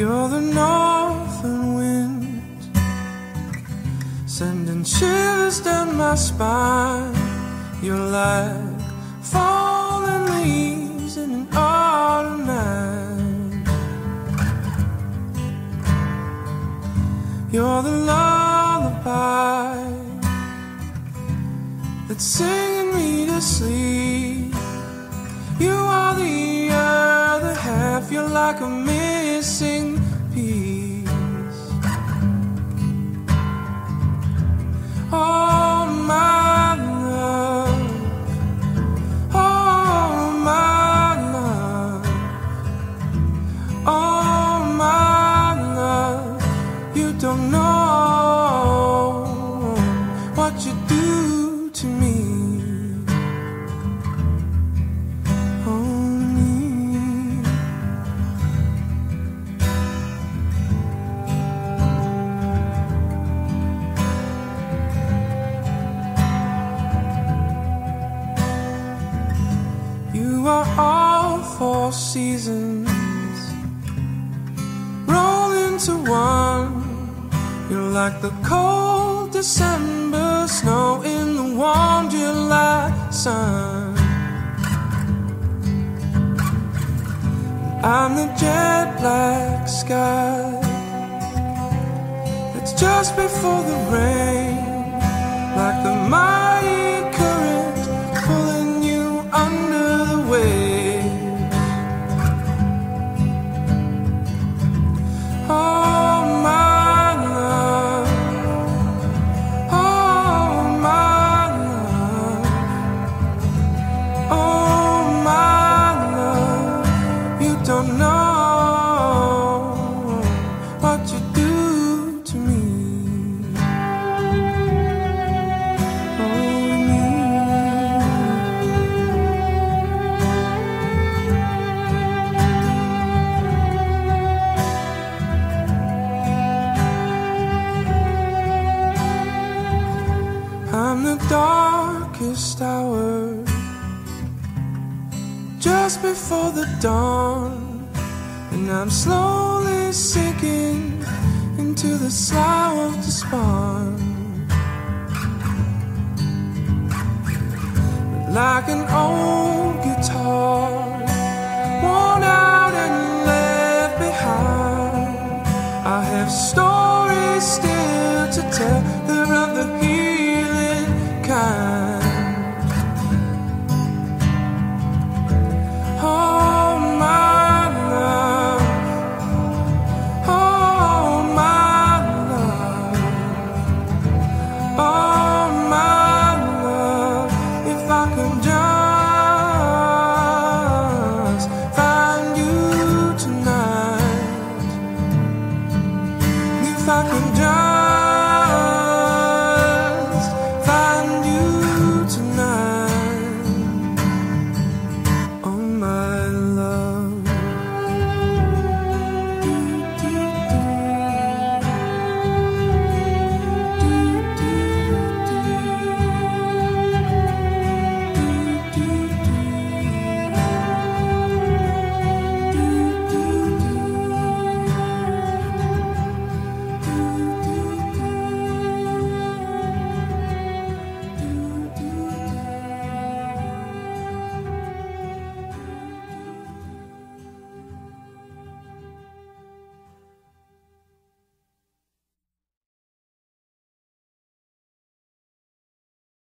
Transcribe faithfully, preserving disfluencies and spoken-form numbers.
You're the northern wind, sending shivers down my spine. You're like falling leaves in an autumn night. You're the lullaby that's singing me to sleep. You are the other half, you're like a missing piece. Oh my love, oh my love, oh my love. You don't know what you do to me. You are all four seasons roll into one. You're like the cold December snow in the warm July sun. I'm the jet black sky that's just before the rain, like the mighty current pulling you under the waves. Oh my love, oh my love, oh my love. You don't know what you do to me. I'm the darkest hour, just before the dawn, and I'm slowly sinking into the slough of despond. But like an old